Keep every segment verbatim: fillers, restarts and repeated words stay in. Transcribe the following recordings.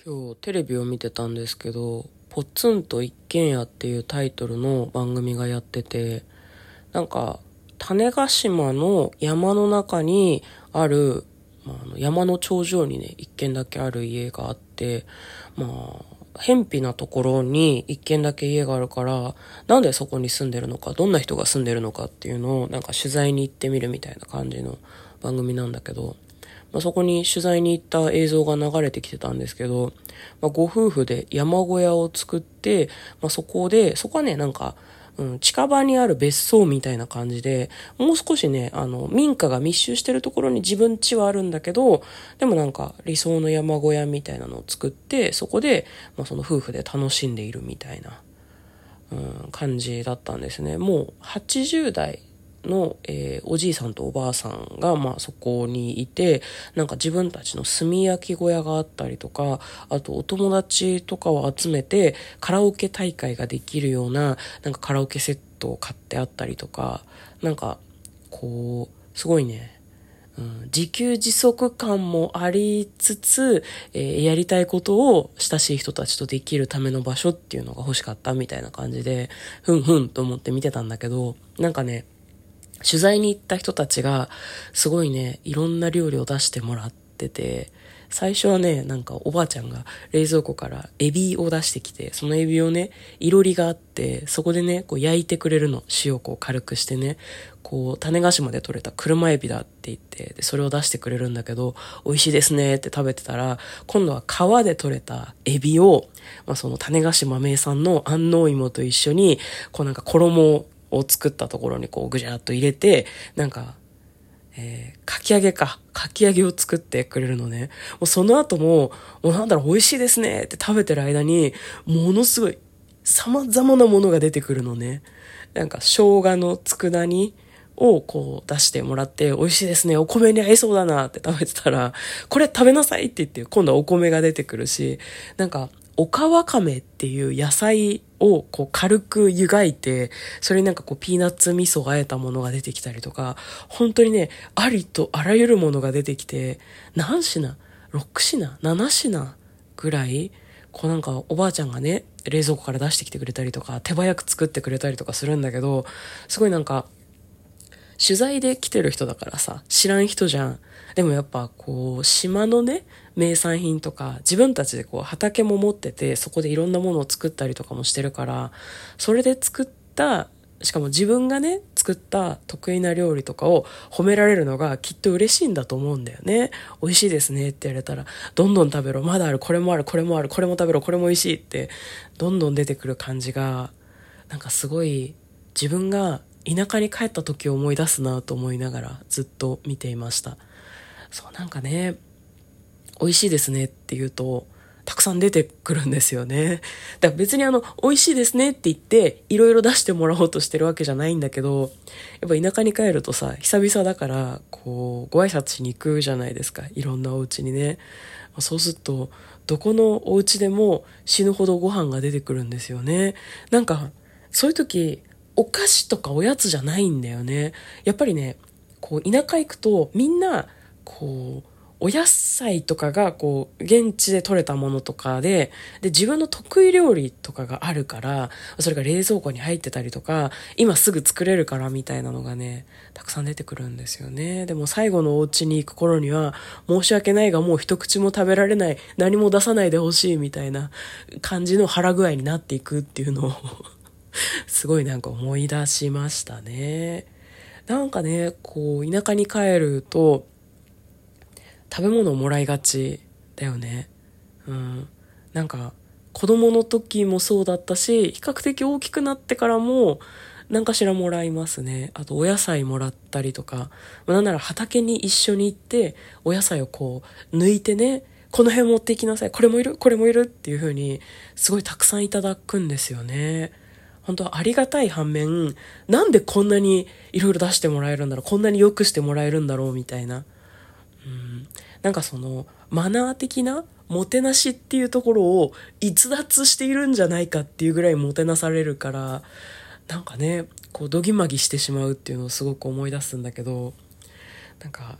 今日テレビを見てたんですけど、ポツンと一軒家っていうタイトルの番組がやってて、なんか種子島の山の中にある、まあ、あの山の頂上にね一軒だけある家があって、まあ偏僻なところに一軒だけ家があるから、なんでそこに住んでるのか、どんな人が住んでるのかっていうのをなんか取材に行ってみるみたいな感じの番組なんだけど、まあ、そこに取材に行った映像が流れてきてたんですけど、まあ、ご夫婦で山小屋を作って、まあ、そこで、そこはね、なんか、うん、近場にある別荘みたいな感じで、もう少しね、あの、民家が密集してるところに自分家はあるんだけど、でもなんか理想の山小屋みたいなのを作って、そこで、まあ、その夫婦で楽しんでいるみたいな、うん、感じだったんですね。もうはちじゅう代の、えーおじいさんとおばあさんが、まあ、そこにいて、なんか自分たちの炭焼き小屋があったりとか、あとお友達とかを集めてカラオケ大会ができるような、なんかカラオケセットを買ってあったりとか、なんかこうすごいね、うん、自給自足感もありつつ、えーやりたいことを親しい人たちとできるための場所っていうのが欲しかったみたいな感じで、ふんふんと思って見てたんだけど、なんかね、取材に行った人たちがすごいね、いろんな料理を出してもらってて、最初はね、なんかおばあちゃんが冷蔵庫からエビを出してきて、そのエビをね、いろりがあって、そこでね、こう焼いてくれるの。塩をこう軽くしてね、こう種子島で採れた車エビだって言って、でそれを出してくれるんだけど、美味しいですねって食べてたら、今度は川で採れたエビを、まあ、その種子島名産の安納芋と一緒に、こうなんか衣をを作ったところにこうぐじゃっと入れて、なんか、えー、かき揚げか。かき揚げを作ってくれるのね。もうその後も、もうなんだろう、美味しいですねって食べてる間に、ものすごい様々なものが出てくるのね。なんか生姜の佃煮をこう出してもらって、美味しいですね、お米に合いそうだなって食べてたら、これ食べなさいって言って、今度はお米が出てくるし、なんか、おかわかめっていう野菜をこう軽く湯がいて、それになんかこうピーナッツ味噌があえたものが出てきたりとか、本当にね、ありとあらゆるものが出てきて、何品 ?ろく 品 ?なな 品ぐらい、こうなんかおばあちゃんがね、冷蔵庫から出してきてくれたりとか、手早く作ってくれたりとかするんだけど、すごいなんか、取材で来てる人だからさ、知らん人じゃん。でもやっぱこう、島のね、名産品とか、自分たちでこう、畑も持ってて、そこでいろんなものを作ったりとかもしてるから、それで作った、しかも自分がね、作った得意な料理とかを褒められるのがきっと嬉しいんだと思うんだよね。美味しいですねって言われたら、どんどん食べろ、まだある、これもある、これもある、これも食べろ、これも美味しいって、どんどん出てくる感じが、なんかすごい、自分が田舎に帰った時を思い出すなと思いながらずっと見ていました。そうなんかね、美味しいですねって言うとたくさん出てくるんですよね。だから別にあの美味しいですねって言っていろいろ出してもらおうとしてるわけじゃないんだけど、やっぱ田舎に帰るとさ、久々だからこうご挨拶しに行くじゃないですか、いろんなお家にね。そうするとどこのお家でも死ぬほどご飯が出てくるんですよね。なんかそういう時お菓子とかおやつじゃないんだよね。やっぱりね、こう田舎行くとみんなこうお野菜とかがこう現地で採れたものとかで、で自分の得意料理とかがあるから、それが冷蔵庫に入ってたりとか、今すぐ作れるからみたいなのがね、たくさん出てくるんですよね。でも最後のお家に行く頃には申し訳ないがもう一口も食べられない、何も出さないでほしいみたいな感じの腹具合になっていくっていうのをすごいなんか思い出しましたね。なんかね、こう田舎に帰ると食べ物をもらいがちだよね。うん。なんか子供の時もそうだったし、比較的大きくなってからも何かしらもらいますね。あとお野菜もらったりとか、なんなら畑に一緒に行ってお野菜をこう抜いてね、この辺持っていきなさい、これもいるこれもいるっていう風にすごいたくさんいただくんですよね。本当ありがたい反面、なんでこんなにいろいろ出してもらえるんだろう、こんなに良くしてもらえるんだろうみたいな。うん、なんかそのマナー的なもてなしっていうところを逸脱しているんじゃないかっていうぐらいもてなされるから、なんかね、こうどぎまぎしてしまうっていうのをすごく思い出すんだけど、なんか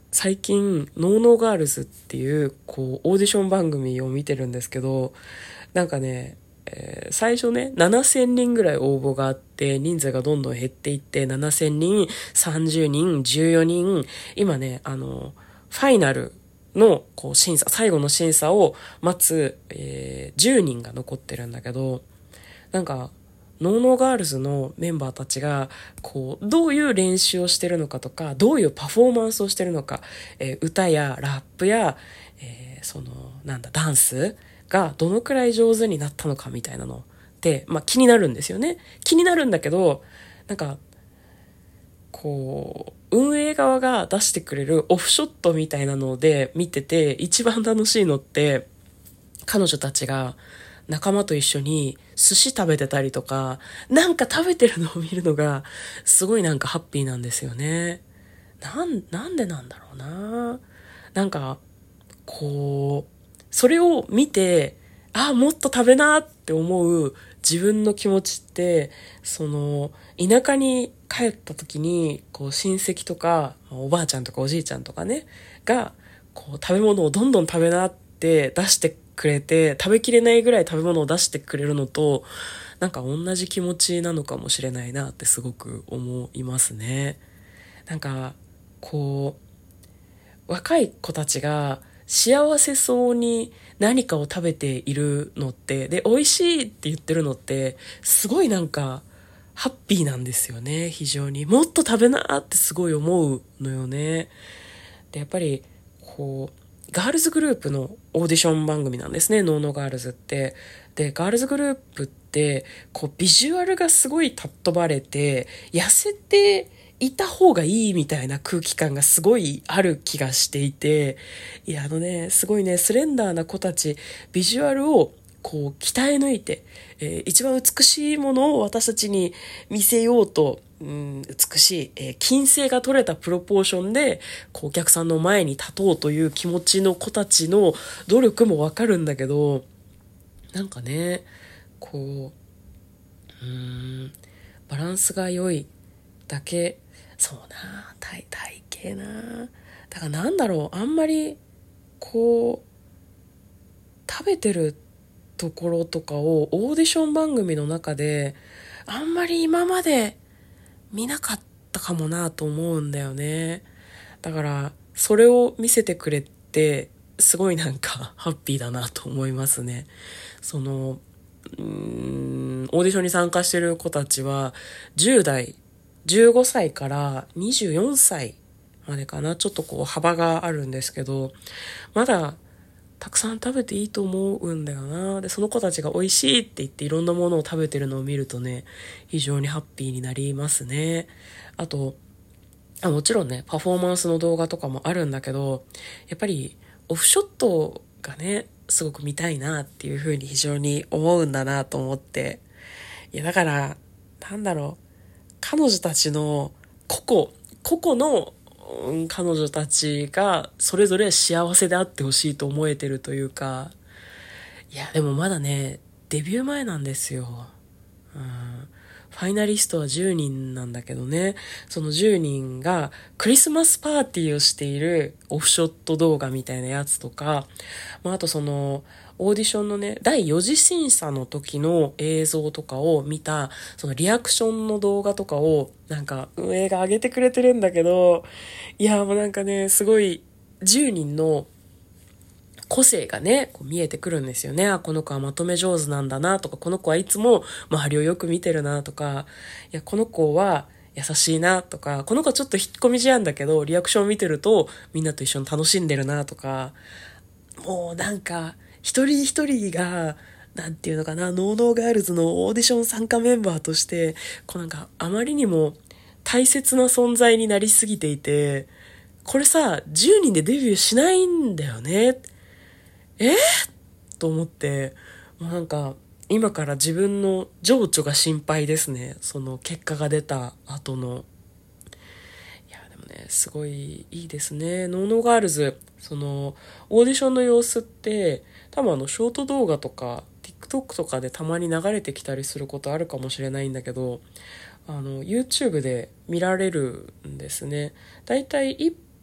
最近ノーノーガールズっていうこうオーディション番組を見てるんですけど、なんかね、えー最初ねななせんにんぐらい応募があって、人数がどんどん減っていって、ななせんにん、さんじゅうにん、じゅうよにん、今ねあのファイナルのこう審査、最後の審査を待つ、えーじゅうにんが残ってるんだけど、なんかノーノーガールズのメンバーたちがこうどういう練習をしてるのかとか、どういうパフォーマンスをしてるのか、えー歌やラップや、えーそのなんだダンスがどのくらい上手になったのかみたいなのって、まあ、気になるんですよね。気になるんだけど、なんかこう運営側が出してくれるオフショットみたいなので見てて一番楽しいのって、彼女たちが仲間と一緒に寿司食べてたりとか、なんか食べてるのを見るのがすごいなんかハッピーなんですよね。なん、なんでなんだろうな。なんか、こう、それを見て、あ、もっと食べなって思う自分の気持ちって、その、田舎に帰った時に、こう親戚とか、おばあちゃんとかおじいちゃんとかね、が、こう食べ物をどんどん食べなって出してくれて、食べきれないぐらい食べ物を出してくれるのと、なんか同じ気持ちなのかもしれないなってすごく思いますね。なんか、こう、若い子たちが幸せそうに何かを食べているのって、で、美味しいって言ってるのって、すごいなんか、ハッピーなんですよね、非常に。もっと食べなってすごい思うのよね。で、やっぱり、こう、ガールズグループのオーディション番組なんですね、ノーノーガールズって。で、ガールズグループって、こう、ビジュアルがすごい尊ばれて、痩せていた方がいいみたいな空気感がすごいある気がしていて、いや、あのね、すごいね、スレンダーな子たち、ビジュアルをこう鍛え抜いて、えー一番美しいものを私たちに見せようと、うん、美しい、えー均整が取れたプロポーションでこうお客さんの前に立とうという気持ちの子たちの努力もわかるんだけど、なんかね、こう、うーん、バランスが良いだけ、そうな、体、体型な。だからなんだろう、あんまり、こう、食べてるところとかをオーディション番組の中で、あんまり今まで見なかったかもなと思うんだよね。だから、それを見せてくれて、すごいなんかハッピーだなと思いますね。その、うーん、オーディションに参加してる子たちは、じゅう代、じゅうごさいからにじゅうよんさいまでかな。ちょっとこう幅があるんですけど、まだたくさん食べていいと思うんだよな。で、その子たちが美味しいって言っていろんなものを食べてるのを見るとね、非常にハッピーになりますね。あと、あ、もちろんね、パフォーマンスの動画とかもあるんだけど、やっぱりオフショットがね、すごく見たいなっていうふうに非常に思うんだなと思って。いや、だから、なんだろう、彼女たちの個々、個々の、うん、彼女たちがそれぞれ幸せであってほしいと思えてるというか、いや、でもまだね、デビュー前なんですよ。うん、ファイナリストはじゅうにんなんだけどね、そのじゅうにんがクリスマスパーティーをしているオフショット動画みたいなやつとか、まあ、あとそのオーディションのね、だいよ次審査の時の映像とかを見た、そのリアクションの動画とかをなんか運営が上げてくれてるんだけど、いやもうなんかね、すごいじゅうにんの個性がね、こう見えてくるんですよね。あ、この子はまとめ上手なんだなとか、この子はいつも周りをよく見てるなとか、いや、この子は優しいなとか、この子ちょっと引っ込み思案だけど、リアクションを見てるとみんなと一緒に楽しんでるなとか、もうなんか、一人一人が、なんていうのかな、ノーノーガールズのオーディション参加メンバーとして、こうなんか、あまりにも大切な存在になりすぎていて、これさ、じゅうにんでデビューしないんだよね。えー、と思って、もうなんか、今から自分の情緒が心配ですね。その結果が出た後の。いや、でもね、すごいいいですね。ノーノーガールズ、その、オーディションの様子って、多分あの、ショート動画とか、TikTok とかでたまに流れてきたりすることあるかもしれないんだけど、あの、YouTube で見られるんですね。だいたいいっ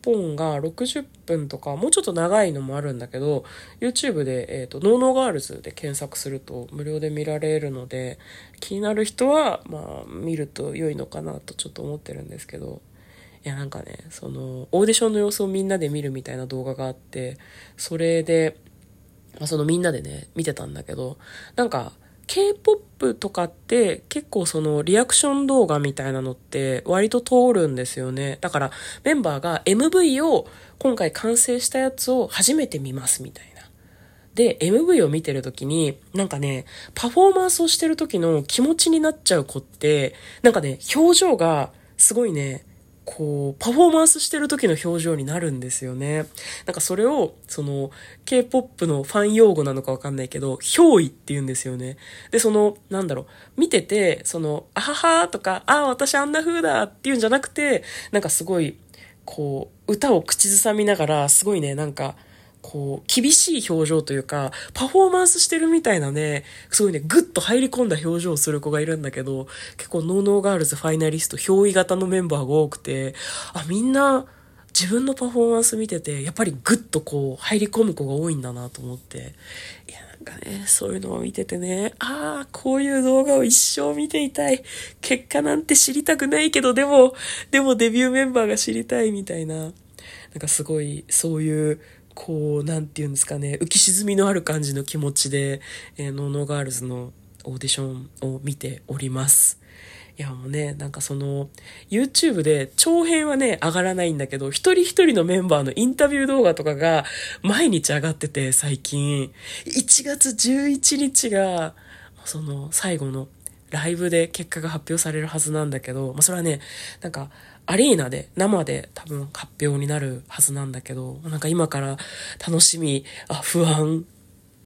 本がろくじゅっぷんとか、もうちょっと長いのもあるんだけど、YouTube で、えっと、ノーノーガールズで検索すると無料で見られるので、気になる人は、まあ、見ると良いのかなとちょっと思ってるんですけど、いや、なんかね、その、オーディションの様子をみんなで見るみたいな動画があって、それで、まあ、そのみんなでね、見てたんだけど、なんか、K-ポップ とかって結構そのリアクション動画みたいなのって割と通るんですよね。だからメンバーが エムブイ を今回完成したやつを初めて見ますみたいな。で、エムブイ を見てるときに、なんかね、パフォーマンスをしてる時の気持ちになっちゃう子って、なんかね、表情がすごいね、こう、パフォーマンスしてる時の表情になるんですよね。なんかそれを、その、K-ポップ のファン用語なのかわかんないけど、憑依って言うんですよね。で、その、なんだろう、見てて、その、あははとか、ああ、私あんな風だっていうんじゃなくて、なんかすごい、こう、歌を口ずさみながら、すごいね、なんか、こう、厳しい表情というか、パフォーマンスしてるみたいなね、すごいね、ぐっと入り込んだ表情をする子がいるんだけど、結構ノーノーガールズファイナリスト、憑依型のメンバーが多くて、あ、みんな自分のパフォーマンス見てて、やっぱりぐっとこう、入り込む子が多いんだなと思って、いや、なんかね、そういうのを見ててね、ああ、こういう動画を一生見ていたい。結果なんて知りたくないけど、でも、でもデビューメンバーが知りたいみたいな、なんかすごい、そういう、こう、なんていうんですかね、浮き沈みのある感じの気持ちで、えー、ノーノーガールズのオーディションを見ております。いやもうね、なんかその、YouTube で長編はね、上がらないんだけど、一人一人のメンバーのインタビュー動画とかが毎日上がってて、最近。いちがつじゅういちにちが、その最後のライブで結果が発表されるはずなんだけど、まあ、それはね、なんか、アリーナで、生で多分発表になるはずなんだけど、なんか今から楽しみ、あ、不安、